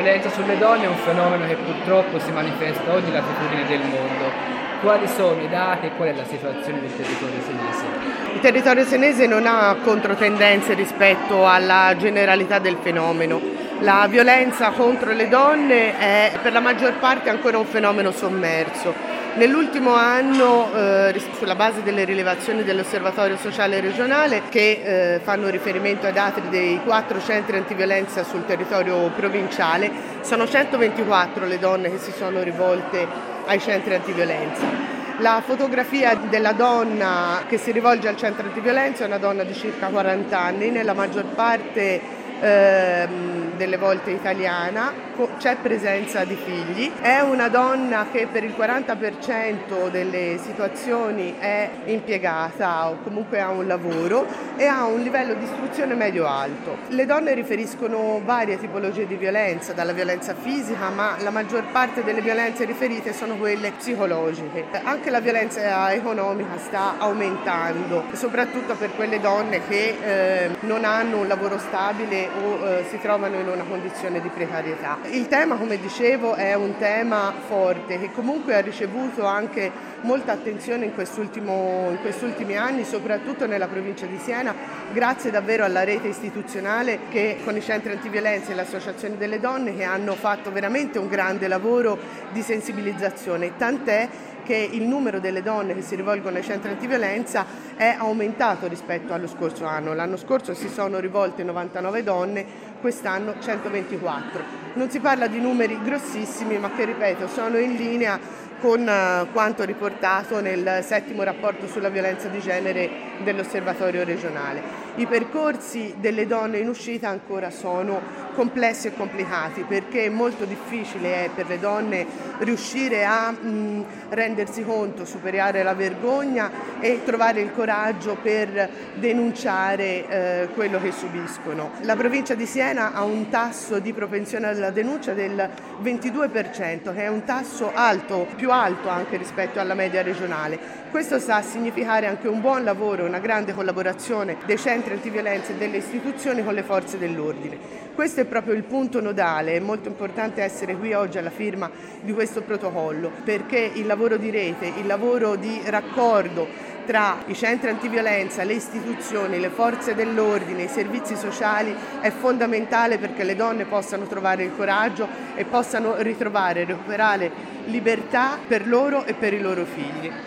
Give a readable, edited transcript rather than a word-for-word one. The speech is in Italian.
violenza sulle donne è un fenomeno che purtroppo si manifesta ogni latitudine del mondo. Quali sono i dati e qual è la situazione del territorio senese? Il territorio senese non ha controtendenze rispetto alla generalità del fenomeno. La violenza contro le donne è per la maggior parte ancora un fenomeno sommerso. Nell'ultimo anno, sulla base delle rilevazioni dell'Osservatorio Sociale Regionale, che fanno riferimento ai dati dei 4 centri antiviolenza sul territorio provinciale, sono 124 le donne che si sono rivolte ai centri antiviolenza. La fotografia della donna che si rivolge al centro antiviolenza è una donna di circa 40 anni, nella maggior parte delle volte italiana, c'è presenza di figli, è una donna che per il 40% delle situazioni è impiegata o comunque ha un lavoro e ha un livello di istruzione medio-alto. Le donne riferiscono varie tipologie di violenza, dalla violenza fisica, ma la maggior parte delle violenze riferite sono quelle psicologiche. Anche la violenza economica sta aumentando, soprattutto per quelle donne che non hanno un lavoro stabile o si trovano in una condizione di precarietà. Il tema, come dicevo, è un tema forte che comunque ha ricevuto anche molta attenzione in questi ultimi anni, soprattutto nella provincia di Siena, grazie davvero alla rete istituzionale che con i centri antiviolenza e le associazioni delle donne che hanno fatto veramente un grande lavoro di sensibilizzazione, tant'è che il numero delle donne che si rivolgono ai centri antiviolenza è aumentato rispetto allo scorso anno. L'anno scorso si sono rivolte 99 donne, quest'anno 124. Non si parla di numeri grossissimi, ma che, ripeto, sono in linea con quanto riportato nel 7° rapporto sulla violenza di genere dell'Osservatorio regionale. I percorsi delle donne in uscita ancora sono complessi e complicati, perché è molto difficile per le donne riuscire a rendersi conto, superare la vergogna e trovare il coraggio per denunciare quello che subiscono. La provincia di Siena ha un tasso di propensione alla denuncia del 22%, che è un tasso alto, più alto anche rispetto alla media regionale. Questo sta a significare anche un buon lavoro, una grande collaborazione dei centri antiviolenza e delle istituzioni con le forze dell'ordine. Questo è proprio il punto nodale, è molto importante essere qui oggi alla firma di questo protocollo, perché il lavoro di rete, il lavoro di raccordo tra i centri antiviolenza, le istituzioni, le forze dell'ordine, i servizi sociali è fondamentale perché le donne possano trovare il coraggio e possano recuperare libertà per loro e per i loro figli.